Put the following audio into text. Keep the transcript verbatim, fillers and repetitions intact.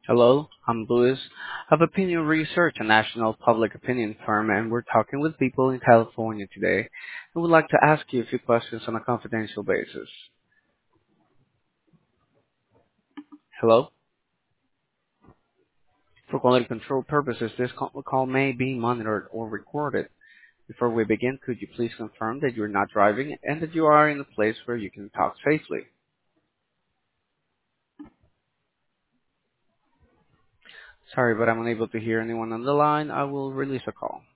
Hello, I'm Louis of Opinion Research, a national public opinion firm, and we're talking with people in California today. We would like to ask you a few questions on a confidential basis. Hello? For quality control purposes, this call call may be monitored or recorded. Before we begin, could you please confirm that you're not driving and that you are in a place where you can talk safely? Sorry, but I'm unable to hear anyone on the line. I will release a call.